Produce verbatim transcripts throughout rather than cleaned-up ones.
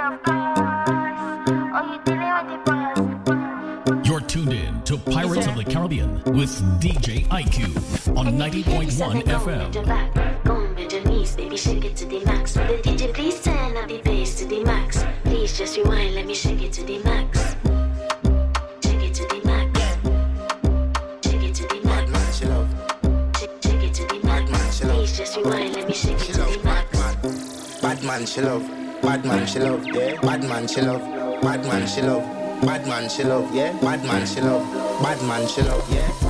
You're tuned in to Pirates of the Caribbean with D J I Q on ninety point one F M. Go on, bend your knees, baby, shake it to the max. Will the D J please turn up the bass to the max? Please just rewind, let me shake it to the max. Shake it to the max. Shake it to the max. Bad man, she love. Shake, shake it to the max. Bad man, she love. Please just rewind, let me shake it to the max. Bad man, she love. Bad man, she love. Yeah. Bad man, she love. Bad man, she love. Bad man, she love. Yeah. Bad man, she love. Bad man, she love.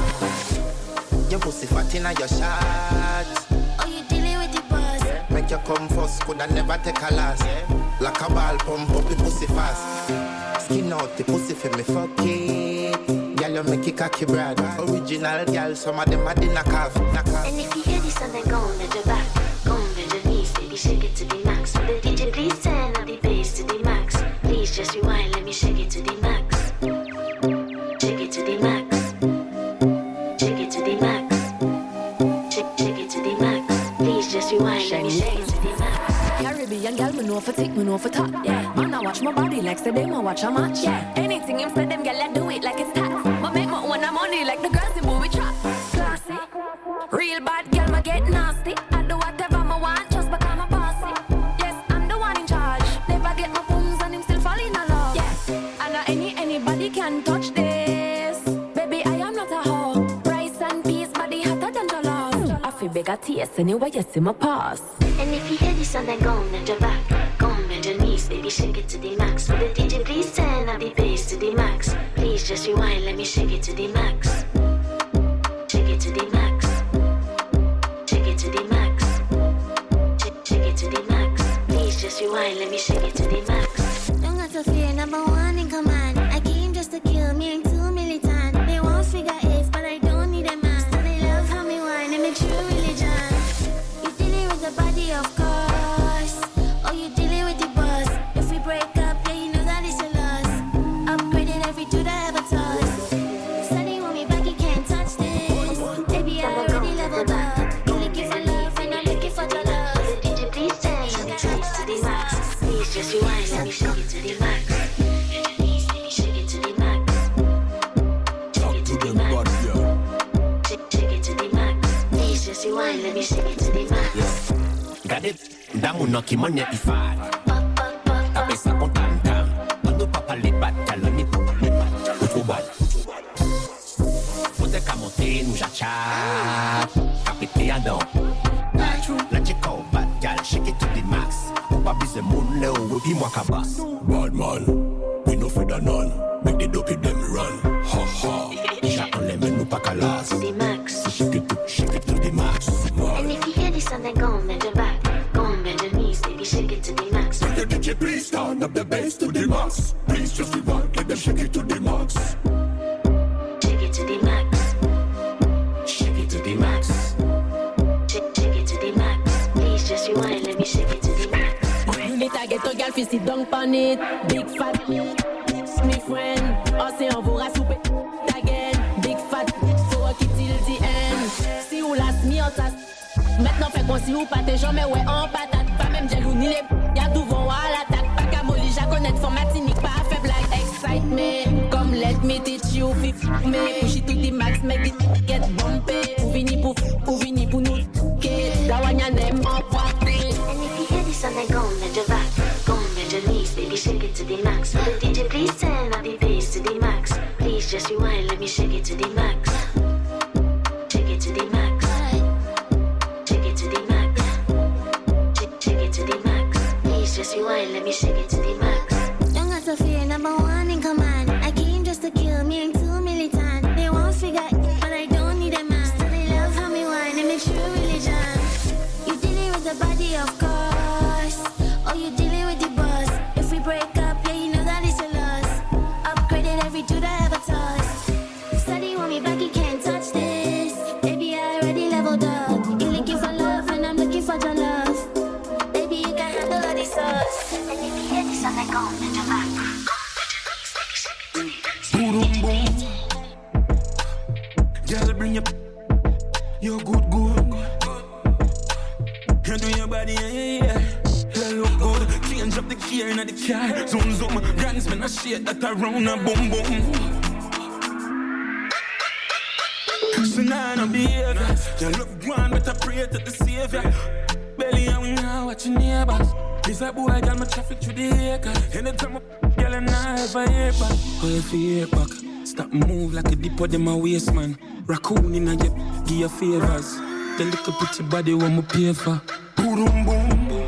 Yeah. Your pussy fat inna your shots. Oh, you dealing with the boss? Yeah. Make you come first, coulda never take a last. Yeah. Like a ball pump up the pussy fast. Skin out the pussy for me fuck it. Girl, you make it cocky brad. Original girl, some of them are the knock off. And if you hear this song, then go on, bend your back. Go on, bend your knees, baby, shake it to the max. Will the D J please turn up the bass to the max? Please just rewind, let me shake it to the max. Shake it to the max. Shake it to the max. Shake, shake it to the max. Please just rewind, let me shake it to the max. Caribbean girl, me know for take, me know for talk. Yeah, man, I watch my body like say them I watch a match. Yeah, anything him say them girl, I do it like it's tax. But make my own money like the girls in movie trap. Classy, real bad girl, ma get nasty. I do whatever I want just because I'm bossy. Yes, I'm the one in charge. Never get my booms and him still fall in love. Yeah, and not any anybody can touch this. Baby, I am not a hoe. Rice and peas, body hotter than jollof. I feel bigger taste anyway, you see my pass. And if you hear this song, then go on, bend your back. Go on, bend your knees, baby, shake it to the max. Will the D J please turn up the bass to the max? Please just rewind, let me shake it to the max. Shake it to the max. Shake it to the max. Shake, shake it to the max. Please just rewind, let me shake it to the max. Don't got to fear, number one in command. I came just to kill me, ain't too militant. They won't figure eight, but I don't need a man. So they love how me whine, and me true religion. You dealing with the body, of course. Oh, you dealing with the boss. If we break up, yeah, you know that it's a loss. Upgraded every two that I ever tossed. Study want me back, you can't touch this. Baby, I already leveled up. You looking for love, and I'm looking for your love. Will the D J please turn up the bass to the max? Please just rewind, let me shake it to the max. Shake it to the max. Shake it to the max. Shake, shake it to the max. Please just rewind, let me shake it to the max. Got it? Damu no ki money ifad. Tape sa kontantam. Mando papa libat kalani utubad. Pote kamote nou jachat. Kapite adon. La chiko bad gal, shake it to the max. Opa bize moun le ou wepi mwa kabas. Bad man, we no feed a none. Make the dopey them run. Ha ha. Isha on le men nou pa kalas. To the max. Shake it to, shake it to the max. And if you hear this song, then go on, bend your back. Go on, bend your knees, baby, shake it to the max. Will the D J please turn up the bass to the max? Please just rewind, let them shake it to the max. Shake it to the max. Shake it to the max. Shake, shake it to the max. Please just rewind, let me shake it to the max. You need to get your girl fi sit down pan it. Big fat, me friend. Oh, c'est on vous rassouper again. Big fat, so work it till the end. Si ou last me out as. Maintenant fait qu'on si ou pas tes jambes, mais ouais en patate. Pas même jelou ni les y'a tout vont à l'attaque. Pas qu'à molly, j'ai connaître formatinique, pas fait blague. Excite me, come let me teach you. Fif me, push it to the max, make it get bumpy. Pour vini pour, pour vini pour nous. La wanya n'aime en party. And if you hear this song, then go on, bend your back. Go on, bend your knees, baby, shake it to the max. Will the D J please turn up the bass to the max? Please just rewind, let me shake it to the max. Shake it to the max. Shake it to the max. Shake, shake it to the max. Please just rewind, let me shake it to the max. Don't got to fear, number one in command. I came just to kill me, ain't too militant. They won't figure it, but I don't need a man. So they love how me whine, and me true religion. You dealing with the body, of course. Oh, you dealing with the boss. If we break up, yeah, you know that it's a loss. Upgraded every two that I ever tossed. Study want me back, you can't touch this. Baby, I already leveled up. You looking for love, and I'm looking for your love. Baby, you can handle all this sauce. And if you hear this song, then go on, bend your back. Boom, boom. Girl, bring your you're good, good. You do your body, yeah, yeah, yeah. You look good. Change up the gear, in the car. Zoom zoom, guns when I shit that around a boom boom. So now no behavior. You look one, but I pray to the savior. Belly and now watch your neighbors. This a boy got my traffic through the acre. Anytime a girl and I ever hear back. Oh, if you hear back, stop move like a depot in my waist, man. Raccoon in a jet, give your favors. The little pretty body want me pay for. Boom boom boom.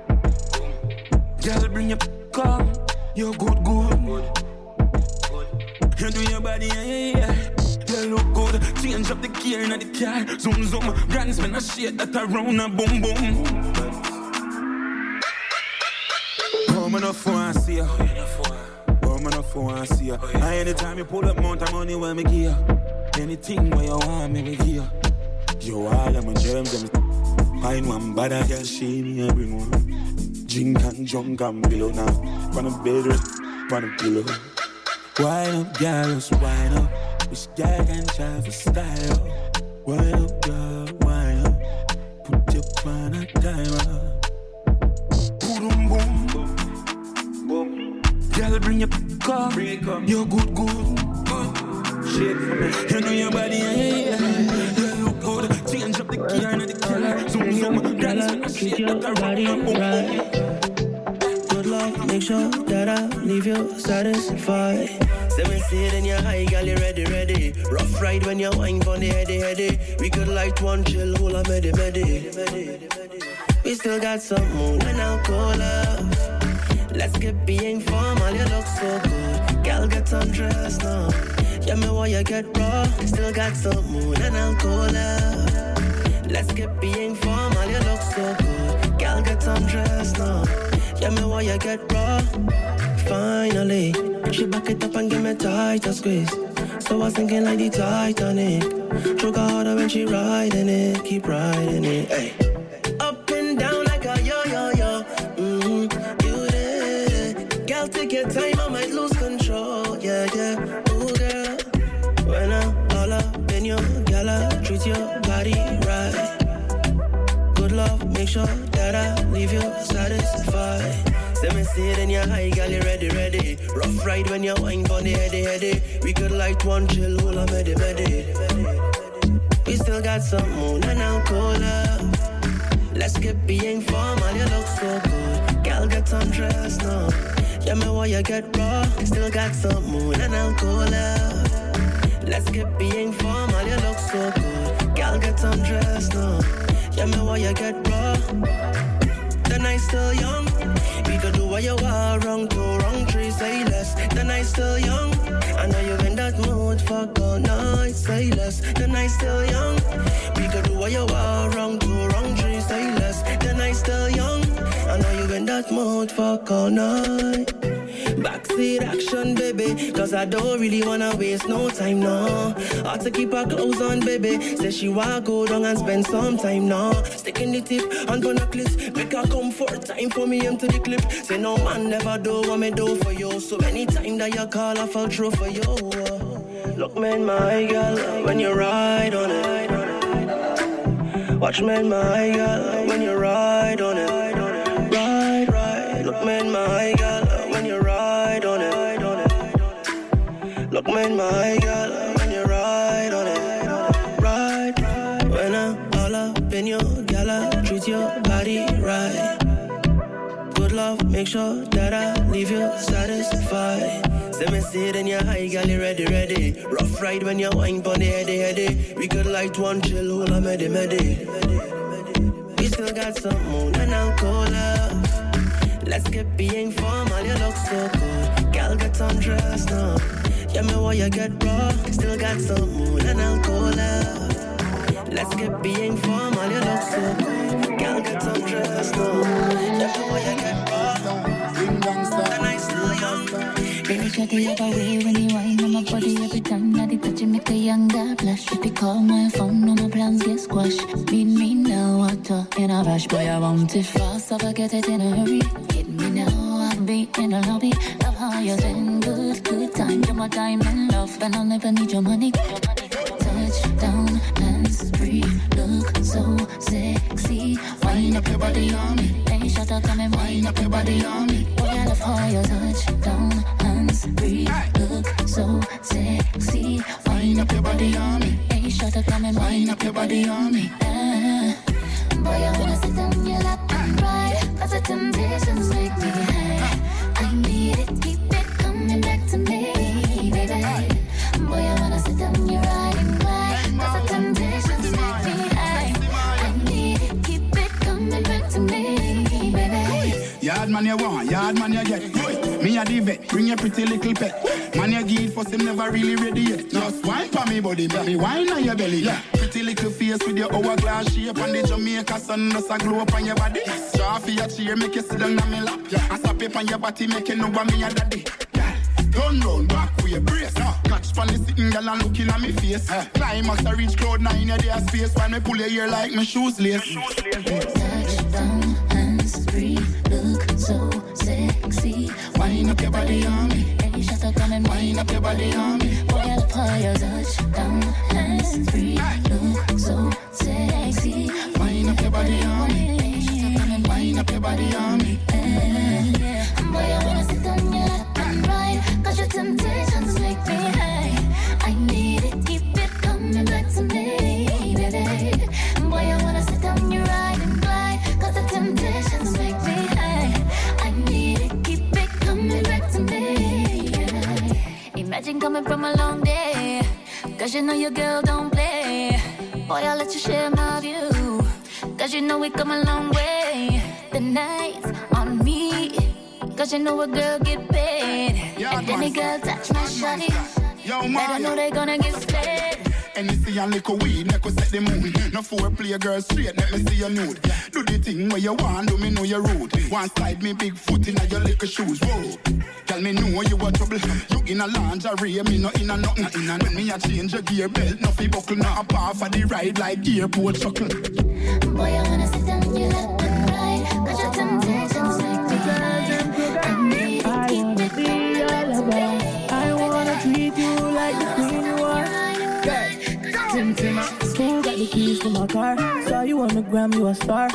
Girl bring your come, you're good good. You do your body, yeah, yeah. You look good, change up the gear in the car. Zoom zoom, brands when I shit that around a boom boom. Oh, man, no fun, see ya. Oh, man, no fun, see ya. And anytime you pull up amount of money when me give ya. Anything where you want me, we give ya. Yo, all of my germs, them. Find one bad, I can see me and bring one. Drink and drunk and below now. Wanna bed rest, wanna pillow. Wine up, girls, wine up. Which girl can try for style? Wine up, girl, wine up. Put your pan a timer. Boom, boom, boom, boom. Girl, bring your car. You're good, good. Shake for me. You know your body, yeah, yeah. You look good. Change up the gear and the color. Zoom, zoom. Dance when I shake that around. Boom, boom. Good luck, make sure that I leave you satisfied. Seven seat in your high, girl, you ready, ready. Rough ride when you wine for the heady, heady. We could light one chill, hold a medi, medi. We still got some moon and alcohol. Let's get being formal, you look so good. Girl, get undressed now. Yeah, me why you get raw. Still got some moon and alcohol. Let's get being formal, you look so good. Girl, get undressed now. Yeah, me why you get raw. Finally, she back it up and give me tighter squeeze. So I was thinking like the Titanic. Stroke her harder when she riding it. Keep riding it, hey. Up and down like a yo-yo-yo. Mm-hmm, you there. Girl, take your time, I might lose control. Yeah, yeah, ooh, girl. When I'm all up in your gala, treat your body right. Good love, make sure that I leave you satisfied. Let me sit in your high, girl, you ready, ready. Rough ride when you wine for the heady, heady. We could light one chill, hold a medi, medi. We still got some moon and alcohol. Let's get being formal, you look so good. Girl, get undressed now. Yeah, me why you get raw. Still got some moon and alcohol. Let's get being formal, you look so good. Girl, get undressed now. Yeah, me why you get raw. The night's still young. We could do what you want, wrong two, wrong three, say less. The night's still young. I know you're in that mood, fuck all night, say less. The night's still young. We could do what you want, wrong two, wrong three, say less. The night's still young. I know you're in that mood, fuck all night. Backseat action, baby, cause I don't really wanna waste no time, no. Hard to keep her clothes on, baby. Say she wanna go down and spend some time, no. Sticking the tip on the necklace. Make her come for time for me into the clip. Say no man never do what me do for you. So anytime that you call, I fall through for you. Look, man, my girl, when you ride on it. Watch, man, my girl, when you ride on it. Ride, ride. Look, man, my girl, when you ride on it. Look, man, my girl, when you ride on it. Ride, ride. When I'm all up in your gala, treat your body right. Good love, make sure that I leave you satisfied. Let me sit in your high, girl, you ready, ready. Rough ride when you wine for the heady, heady. We could light one chill, hold a medi, medi. We still got some moon and alcohol. Let's get being formal, you look so good. Girl, get undressed now. Yeah, me why you get raw. Still got some moon and alcohol. Let's get being formal, you look so good. Girl, get undressed now. Yeah, me why you get raw. The night's still young. Baby, shut the other way when you wine on my body every time that it touch you make a young girl blush. If you call my phone, all my plans get squashed. Need me now, I talk in a rush. Boy, I want it fast, I forget it in a hurry. Hit me now, I'll be in the lobby. Love how you're saying good, good time. You're my diamond love, and I'll never need your money. Touch down, hands free, look so sexy. Wind up your body on me. Hey, shut up, come and wind up your body on me. Boy, I love touch down, hands free. Look so sexy. Wind up your body on me. Hey, shut up, come and wind up your body on me. Uh, boy, I wanna sit on your lap and ride, cause the temptations make me high. I need it, keep it coming back to me, baby. Boy, I wanna sit on your ride and ride, cause the temptations make me high. I need it, keep it coming back to me, baby. Yard man you want, yard man you get. Me a the vet, bring your pretty little pet. Man you give for him never really ready yet. Just wine for me body, baby, wine on your belly. Yeah. Pretty little face with your hourglass shape, and the Jamaica sun does a glow up on your body. Draw for your chair, make you sit down on me lap. Yeah. And stop it on your body, make you know what me a daddy. Yeah. Turn round, back with your brace. Uh. Catch pan the sitting girl and looking at me face. Uh. Climb us to reach cloud nine in your space. When me pull your hair like my shoes lace. Touch down, hands free, look so sexy. Wind up your body on me. Hey, shut up, come and wind up your body on me. Boy, I'll pull your touch down, hands free, look so sexy. Wind up your body on me. Hey, shut up, come and wind up your body on me. Uh, boy, I wanna sit on your lap and ride, cause your temptations make me high. I need it, keep it coming back to me, baby. Boy, I wanna sit on your ride and glide, cause the temptations make me high. I need it, keep it coming back to me. Imagine coming from a long day, cause you know your girl don't play. Boy, I'll let you share my view, cause you know we come a long way. The night's on me, cause you know a girl get paid. Yeah, and any girl touch my shawty, let her know they gonna get split. And you see a little weed, make us set the mood. No foreplay, girl, straight, let me see your nude. Do the thing where you want, do me know you're rude. One slide me big foot in your little shoes. Whoa, tell me know you a trouble. You in a lingerie, me no in a nothing. In a when me a change your gear belt, no fi buckle, no a par for the ride like airport chuckle. Boy, I wanna sit down your lap and ride, cause your temptations make me high. I need it, keep it coming back to me. I wanna treat you like the queen you are. Tim Tim, who got the keys to my car? Saw you on the gram, you a star.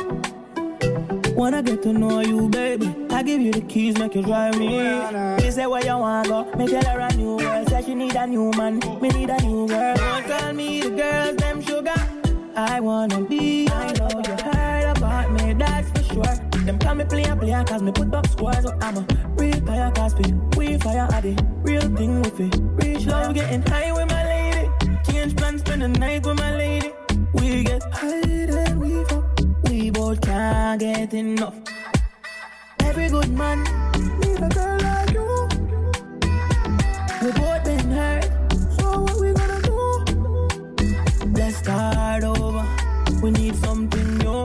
Wanna get to know you, baby. I give you the keys, make you drive me. You say where you wanna go, me tell her a new girl. Say she need a new man, me need a new girl. Don't call me the girls, them sugar. I wanna be, I know you heard about me, that's for sure. Them call me player, player, cause me put up scores. So I'm a real fire, cause we, we fire at it. Real thing with it, reach love, getting high with my lady. Change plans, spend the night with my lady. We get high, then we fuck. We both can't get enough. Every good man need a girl like you. We both been hurt, so what we gonna do? Let's start over. We need something new.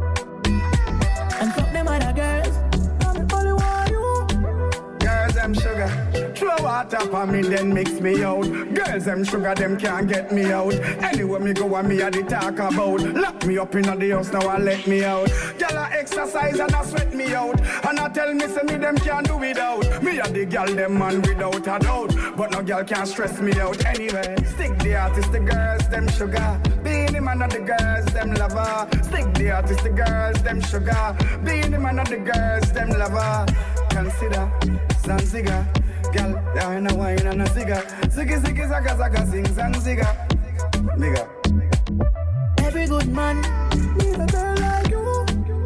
And fuck them other girls, I'm only want you. Girls, them sugar. Throw water for me, then mix me out. Girls, them sugar, them can't get me out. Anywhere me go, and me a the talk about. Lock me up in the house now and let me out. Girl, I exercise and I sweat me out. And I tell me, say me, them can't do without. Me a the girl, them man without a doubt. But no girl can't stress me out anyway. Stick the artist, the girls, them sugar. Being the man of the girls, them lover. Stick the artist, the girls, them sugar. Being the man of the girls, them lover. Consider Zanziga. Girl, there ain't no wine and a cigar. Ziggy, ziggy, zaga, zaga, sing, Zanziga. Nigga. Every good man need a girl like you.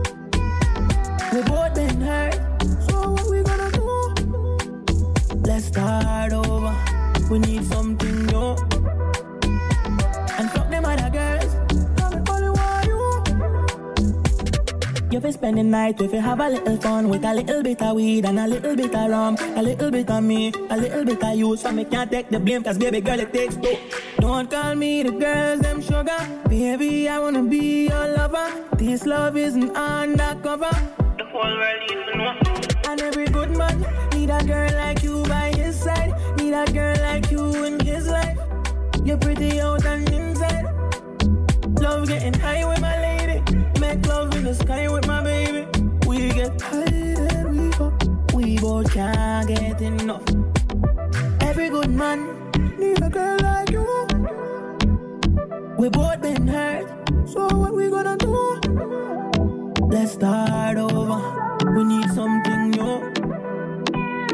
We both been hurt, so what we gonna do? Let's start over. We need something new. And fuck them other girls, I'm only want you. You fi spend the night if you have a little fun with a little bit of weed and a little bit of rum, a little bit of me, a little bit of you. So me can't take the blame, cause baby girl it takes two. Don't call me the girls, them sugar. Baby, I wanna be your lover. This love isn't undercover. The whole world needs to know. And every good man need a girl like you by his side. Need a girl like you in his life. You're pretty out and inside. Love getting high with my lady. Make love in the sky with my baby. We get high and we fuck. We both can't get enough. Every good man need a girl like you. We both been hurt, so what we gonna do? Let's start over. We need something new.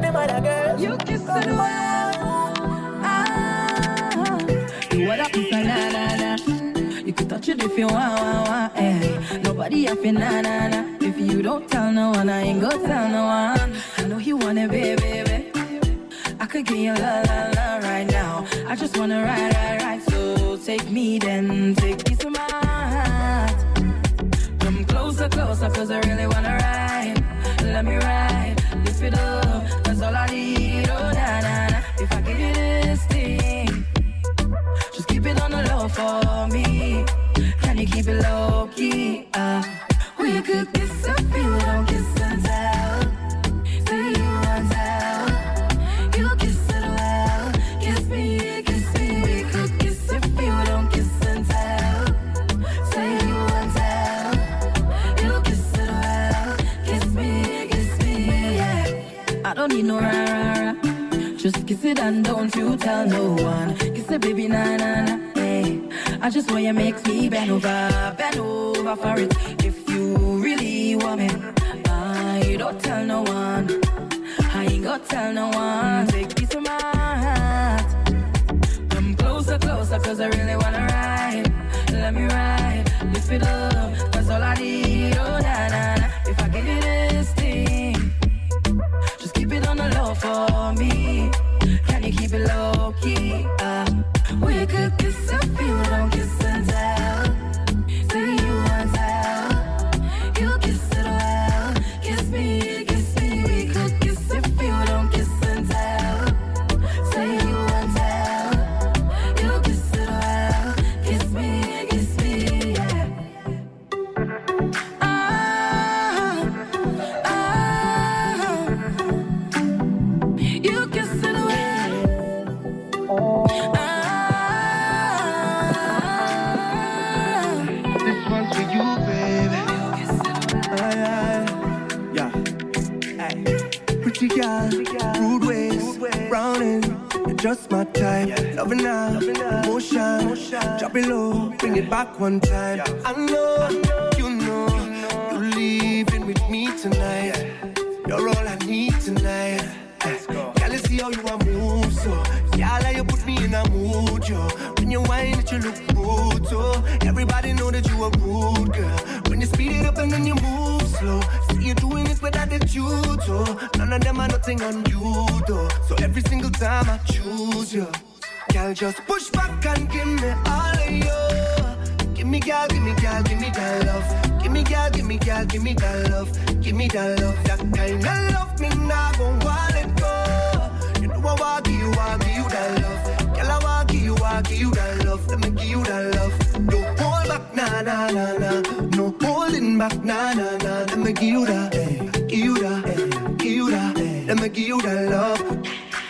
them other girls. You kiss it well. Ah, you what up, na na na. You could touch it if you want, want, want. Eh. Nobody up in na na na. If you don't tell no one, I ain't gonna tell no one. I know you want it, baby, baby. I could get you la la la right now. I just wanna ride, ride, ride. So take me then, take me to my heart. Come closer, closer, cause I really wanna ride. Let me ride, lift it up, that's all I need. Oh na na na. If I give you this thing, just keep it on the low for me. Can you keep it low key? Uh, we could kiss if you don't kiss and tell. Say you want tell. You kiss it well. Kiss me, kiss me. We could kiss if you don't kiss and tell. Say you want tell. You kiss it well. Kiss me, kiss me, yeah. I don't need no rah rah rah. Just kiss it and don't you tell no one. Kiss it, baby, na na na. Hey, I just want you make me bend over, bend over for it. If you really want me, I don't tell no one. I ain't gonna tell no one. Take piece of my heart. Come closer, closer, cause I really wanna ride. Let me ride, lift it up, that's all I need. Oh na na na. If I give you this thing, just keep it on the low for me. Can you keep it low key? Uh, we could kiss if you don't kiss and tell. Say you want tell. You kiss it well. Kiss me, kiss me. We could kiss if you don't kiss and tell. Say you want tell. You kiss it well. Kiss me, kiss me, yeah. Ah, ah. You kiss it well. Ah. Rude ways, browning, you're just my type. Loving now, motion, drop it low, bring it back one time. I know, you know, you're leaving with me tonight. You're all I need tonight. Girl, you see how you are move, so yeah, like you put me in a mood, yo. When you whine it, you look rude, so everybody know that you a rude girl. When you speed it up and then you move slow, see you doing it with attitude, so none of them are nothing on you, though. So every single time I choose you, girl, just push back and give me all of you. Give me, girl, give me, girl, give me that love. Give me, girl, give me, girl, give me that love. Give me that love, that kind of love me now gon' want it go. You know I want you, I give you that love. Girl, I want you, I give you that love. Let me give you that love. Don't hold back, nah, nah, nah, nah. No holding back, nah, nah, nah. Let me give you that, hey, give you that, hey, give you that, hey. Let me give you that love.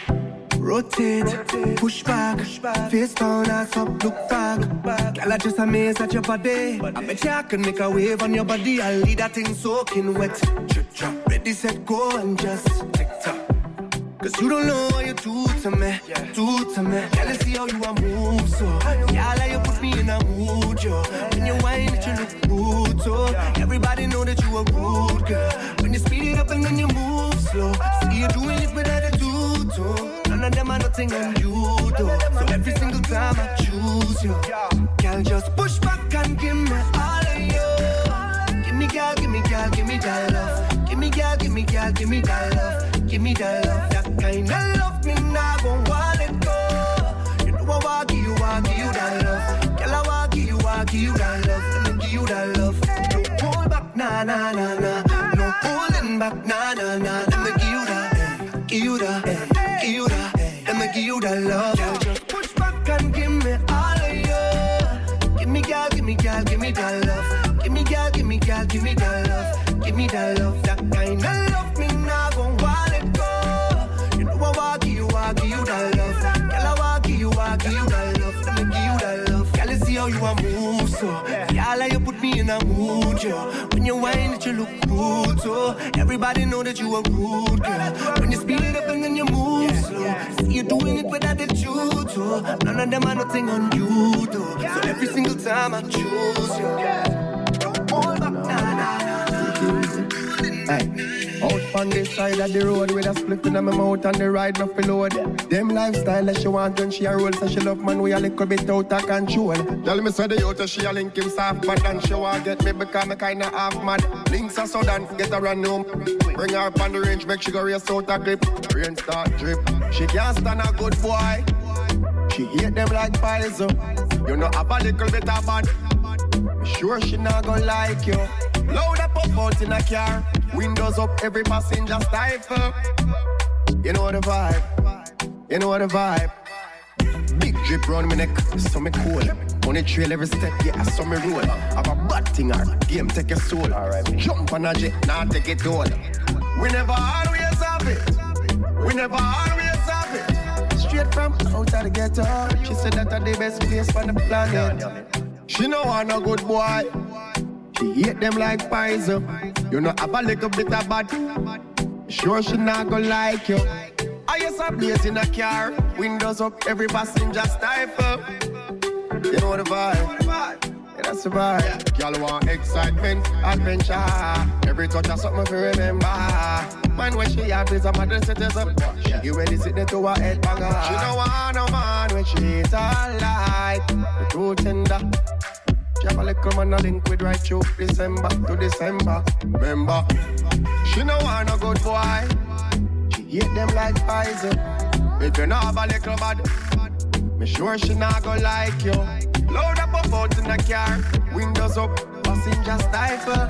Rotate, push back, face down, ass up, look back. Girl, I just amazed at your body. I bet you I can make a wave on your body. I'll leave that thing soaking wet. Ready, set, go and just tick tock. Cause you don't know what you do to me, do to me. Girl, I see how you are move, so yeah, like you put me in a mood, yo. When you whine it, you look rude, so everybody know that you a rude girl. When you speed it up and then you move slow, see you doing it with attitude, so none of them are nothing on you, though. So every single time I choose you, girl, just push back and give me all of you. Give me, girl, give me, girl, give me that love. Give me, girl, give me, girl, give me that love. Give me that love, that kind of love me now gon' want it go. You know I want give you, I give you that love. Girl, I want give you, I give you that love. Let me give you that love. Don't hold back, nah, nah, nah, nah. No holding back, nah, nah, nah. Let me give you that, eh, give you that, eh, give you that. Eh. Let me give you that love. Girl, just push back and give me all of you. Give me, girl, give me, girl, give me that love. Give me, girl, give me, girl, give me that love. Give me that love, that kind of love me now gon' want it go. You know I want you, I give you that love. Girl, I want you, I give you that love. Let me give you that love. Girl, I see how you a move, so yeah, like you put me in a mood, yo. When you whine it, you look rude, so everybody know that you a rude girl. When you speed it up and then you move slow, see you doing it with attitude, so none of them are nothing on you, though. So every single time I choose you, don't hold back, nah, nah, nah. Hey, oh up on this side of the road with a split in my mouth and the ride up below. Them lifestyle that she want when she a roll, so she love man we a little bit out of control. Tell me say the youth she a link him soft, but then she want get me because me kinda half mad. Links are sudden, get her a new. Bring her up on the range, make she go race out a grip. Rain start drip. She can't stand a good boy. She hate them like poison. You know have a little bit of bad. Sure she not gonna like you. Load up up out in a car. Windows up, every passenger stifle. You know the vibe. You know the vibe. Big drip round my neck, so me cool. Money trail every step, yeah, so me roll. Have a bad thing or game take your soul. Alright, jump on a jet, now take it all. We never always have it. We never always have it. Straight from out of the ghetto. She said that are the best place on the planet. She know I'm no good boy. She hate them like poison. You know have a little bit of bad. Sure she not gonna like you. I used to blaze in a car. Windows up, every passenger stifle. You know the vibe. Yeah, that's the vibe. Y'all want excitement, adventure. Every touch of something to remember. Man, when she have is a mother citizen. She get ready sitting to her head banger. She don't want no man when she's alive. The true tender. She have a little man a link with right through December to December. Remember, she no want no good boy. She hate them like poison. If you not have a little bad, me sure she not gonna like you. Load up a boat in the car, windows up, passenger stifle.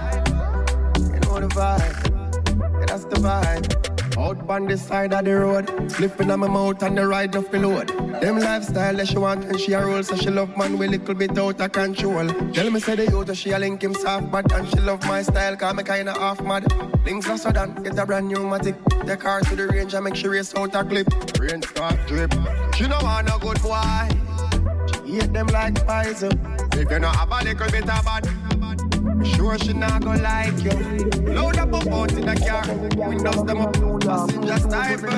You know the vibe, yeah, that's the vibe. Out on the side of the road, slipping on my mouth and the ride off the load. Them lifestyle that she want and she a roll, so she love man with little bit out of control. Tell me say the youth she a link him soft, but and she love my style, cause me kinda half mad. Links are sudden, get a brand new matic. Take her to the range and make she race out a clip. Rain start drip. She no want no good boy. She hate them like poison. If you not have a little bit of bad, sure she not gonna like you. Load up a boat in the car, windows them up, passengers stifle. You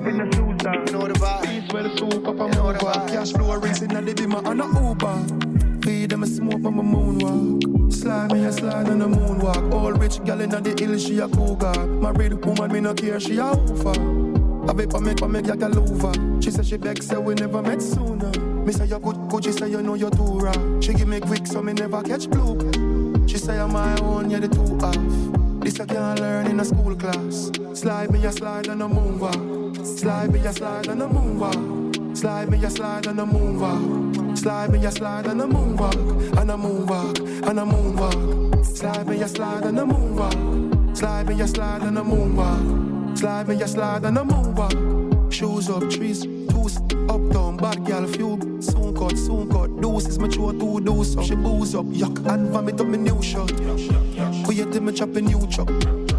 know the vibe. Peace where the soup up and over. Cash flow racing at the bima on a Uber. Feed them a smoke on my moonwalk. Slide me a slide on the moonwalk. All rich gal in the hill, she a cougar. Married woman, me no care, she a hoofer. A paper make her make ya gal over. She say she beg, say we never met sooner. Me say you good, good, she say you know you're too raw. She give me quick, so me never catch blue. She say I'm my own, yeah, the two off. This I can't learn in a school class. Slide me a slide on the moonwalk. Slide me a slide on the moonwalk. Slide me a slide on the moonwalk. Slide me a slide on the moonwalk. And a moonwalk, and a moonwalk. Slide me a slide on the moonwalk. Slide me a slide on the moonwalk. Slide me a slide on the moonwalk. Shoes up, trees, twos, up down, bad girl, few. Soon cut, soon cut, deuces, mature two deuce up. She booze up, yuck, and vomit up my new shirt. We hit him, chop a new chop.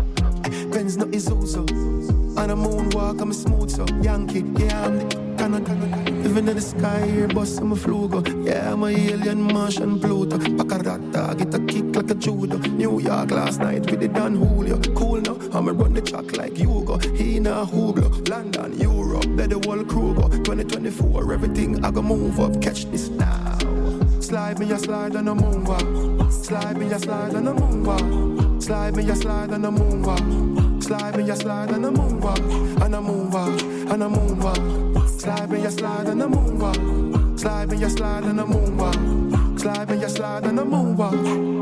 Benz no Isuzu. On a moonwalk, I'm a smooth so Yankee, yeah, I'm the Canada. Living in the sky here, boss, I'm a flugo. Yeah, I'm a alien, Martian, Pluto. Pacarata, get a kick like a judo. New York last night with the Don Julio. Cool now, I'ma run the track like Hugo. He na Hugo, London, Europe, let the whole crew go. twenty twenty-four, everything I go move up. Catch this now. Slide me a slide on the moonwalk. Slide me a slide on the moonwalk. Slide me a slide on the moonwalk. Slide me a slide on the moonwalk. And a moonwalk, and a moonwalk. Slide me a slide on the moonwalk. Slide me a slide on the moonwalk. Slide me a slide on the moonwalk.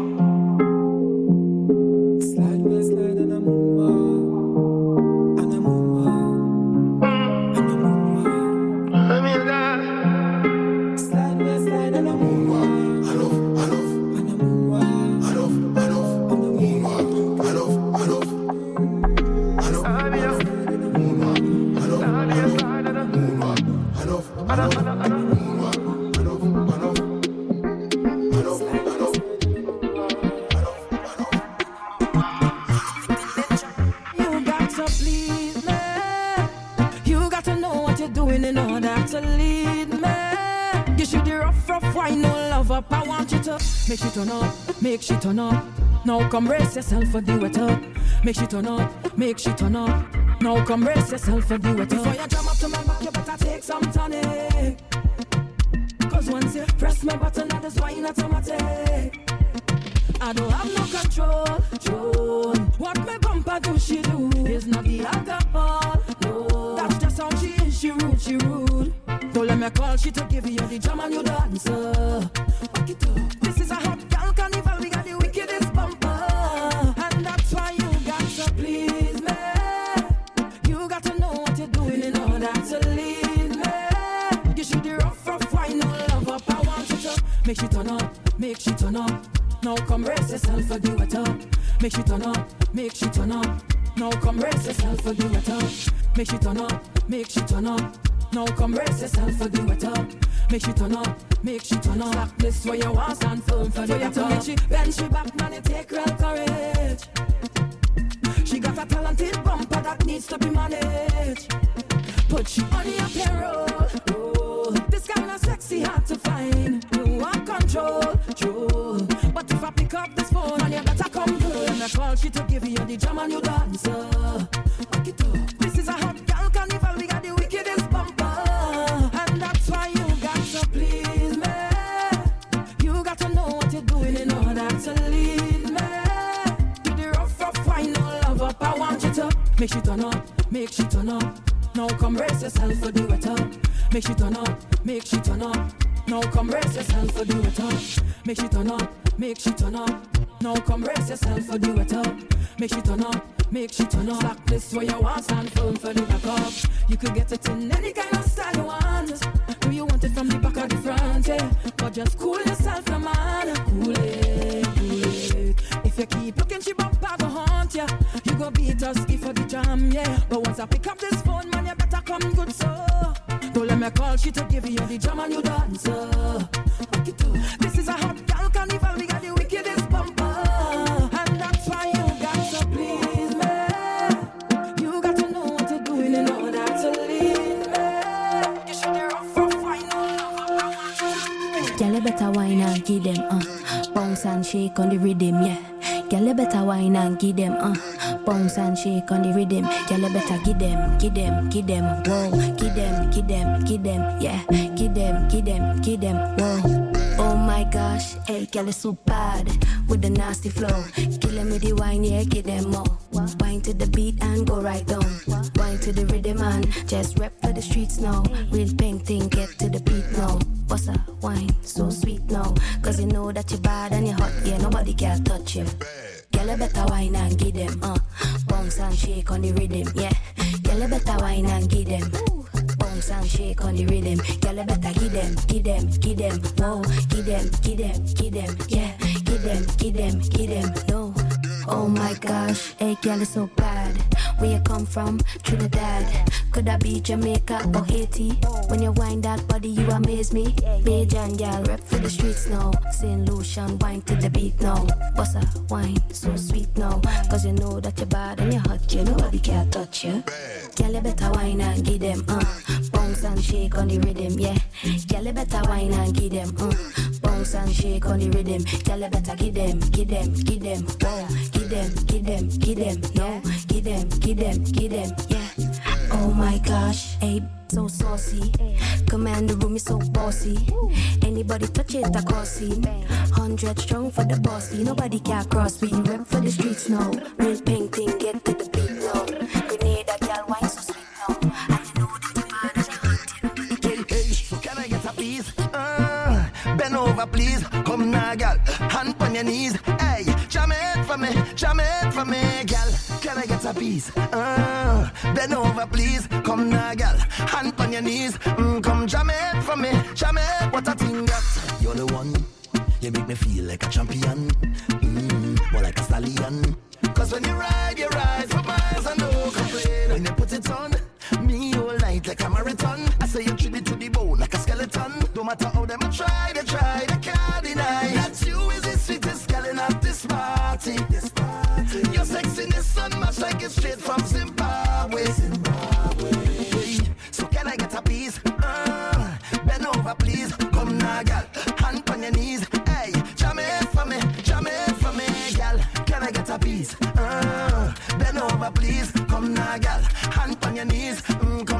Slide me a slide on the moonwalk. And a moonwalk. And a moonwalk. Let me die. Slide me a slide on the moonwalk. I love, I love. And a moonwalk. I love, I love. And a moonwalk. I love, I love. I love, I love. Moonwalk. I love, I love. Moonwalk. I love, I love. I love, I love. In order to lead me, you should the rough, rough wine, no love up. I want you to make she turn up, make she turn up. Now come raise yourself for do it up. Make she turn up, make she turn up. Now come raise yourself for do it up. Before you jump up to my back, you better take some tonic. Cause once you press my button, that is wine automatic. I don't have no control. Control. What my bumper do she do? It's not the alcohol. No, that's just how she is. She rude, she rude. Don't let me call she to give you the jam and you dancer. Back it up. This is a hot girl carnival. We got the wickedest bumper, and that's why you got to please me. You got to know what you're doing in order to lead me. You should be rough, rough, wine, no love up. I want you to make she turn up, make she turn up. Now come raise yourself and do it up. Make she turn up, make she turn up. Now come raise yourself and do it up. Make she turn up, make she turn up. Now come raise yourself and do it up. Make she turn up, make she turn up. Like this where you want stand firm for the top. Make she bend she back, man, it take real courage. She got a talented bumper that needs to be managed. Put she on your payroll. Oh, this kind of sexy hard to find. You want control, control. But if I pick up this phone and you better come good, and I call she to give you the jam and you dancer. Back it up. This is a hot girl carnival. We got the wickedest bumper, and that's why you got to please me. You got to know what you're doing in order to lead me. Do the rough, rough wine, no love up. I want you to make she turn up, make she turn up. Now come raise yourself and do it up. Make she turn up, make she turn up. Now come raise yourself and do it up. Make she turn up, make she turn up. Now come raise yourself and do it up. Make she turn up, make she turn up. Like this where you want stand firm for the back up. You could get it in any kind of style you want. Do you want it from the back or the front, yeah? But just cool yourself, no man. Cool it, cool it. If you keep looking, she bump, I go haunt ya. You go beat us, give for the jam, yeah. But once I pick up this phone, man, you better come good, so don't let me call she to give you the jam and you dancer. Back it up. This is a hot girl carnival. We got the wickedest bumper, and that's why you got to please me. You got to know what you're doing in order to lead me. You should be rough, rough, wine, no love. Girl, you better wine and give them, uh bounce and shake on the rhythm, yeah. Girl, you better wine and give them, uh bounce and shake on the rhythm. Girl, you better give them, give them, give them, whoa. Give them, give them, give them, yeah. Give them, give them, give them, whoa. Oh my gosh, hey, girl, it's so bad with the nasty flow. Killing me the wine, yeah, give them more. Wine to the beat and go right down. Wine to the rhythm and just rep for the streets now. Real painting, get to the beat now. What's a wine, so sweet now. Cause you know that you're bad and you're hot, yeah, nobody can touch you. Girl, you better wine and give them, uh bounce and shake on the rhythm, yeah. Girl, you better wine and give them, bounce and shake on the rhythm. Girl, you better give them, give them, give them, whoa. Give them, give them, give them, yeah. Give them, give them, give them, no. Oh my gosh, hey girl, it's so bad. Where you come from? Trinidad. Could that be Jamaica or Haiti? When you wind that body, you amaze me. Bajan gal, rep for the streets now. Saint Lucian, wine to the beat now. What's a wine, so sweet now. Cause you know that you're bad and you're hot, you nobody can touch you. Girl, you better wine and give them, uh bounce and shake on the rhythm, yeah. Girl, you better wine and give them, uh bounce and shake on the rhythm. Girl, you better give them, give them, give them, whoa. Give them, give them, give them, no. Give them, give them, give them, yeah. Oh my gosh, hey, so saucy. Command the room, is so bossy. Anybody touch it, I cross it. Hundred strong for the bossy. Nobody can cross me. Rep for the streets now. Real painting, get to the beat now. Grenada, girl, wine so sweet now. And you know that the man is hot. Hey, hey, can I get a piece? Uh, bend over, please. Come now, girl. Hand on your knees. Hey, jam it for me, jam it for me, girl. Can I get a piece? Uh, bend over, please. Come now, girl. Hand on your knees. Mm, come jam it for me, jam it. What a thing that you're the one. You make me feel like a champion. Mm, more like a stallion. Cause when you ride, you ride for miles and no complain. When you put it on, me all night like a marathon. I say you treat it to the bone like a skeleton. No matter how them I try, they try, they can't deny that you is the sweetest girl in at this party. This party. Your sexiness unmatched like it's straight from Zimbabwe. Zimbabwe. Hey, so can I get a piece? Uh, bend over, please. Come now, girl. Hand on your knees. Hey, jam it for me, jam it for me, girl. Can I get a piece? Uh, bend over, please. Come now, girl. Hand on your knees. Mm, come